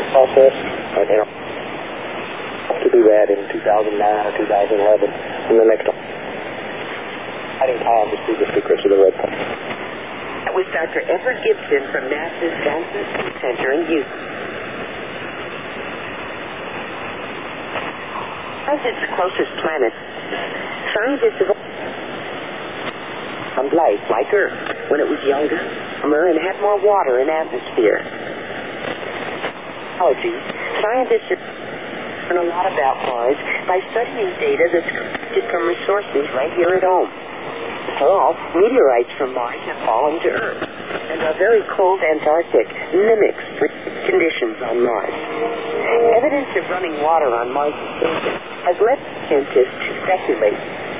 process right now to do that in 2009 or 2011 in the next exciting time to see the secrets of the red planet. That was Dr. Everett Gibson from NASA's Johnson Space Center in Houston. As its closest planet, scientists have found life like Earth when it was younger, warmer, and had more water and atmosphere. Scientists have learned a lot about Mars by studying data that's collected from resources right here at home. After all, meteorites from Mars have fallen to Earth, and our very cold Antarctic mimics conditions on Mars. Evidence of running water on Mars' surface has led scientists to speculate